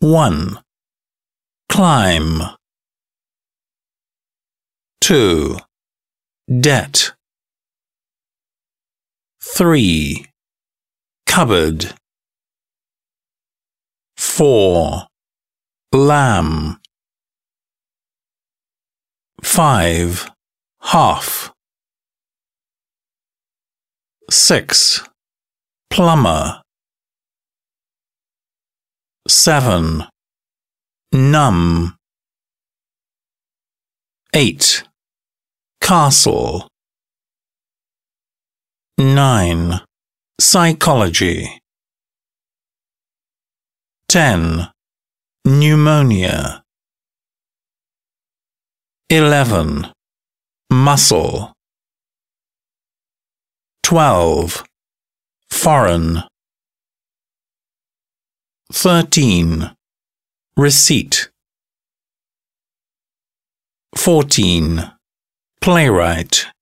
1. Climb. 2. Debt. 3. Cupboard. 4. Lamb. 5. Half. 6. Plumber. 7. Numb. 8. Castle. 9. Psychology. 10. Pneumonia. 11. Muscle. 12. Foreign. 13. Receipt. 14. Playwright.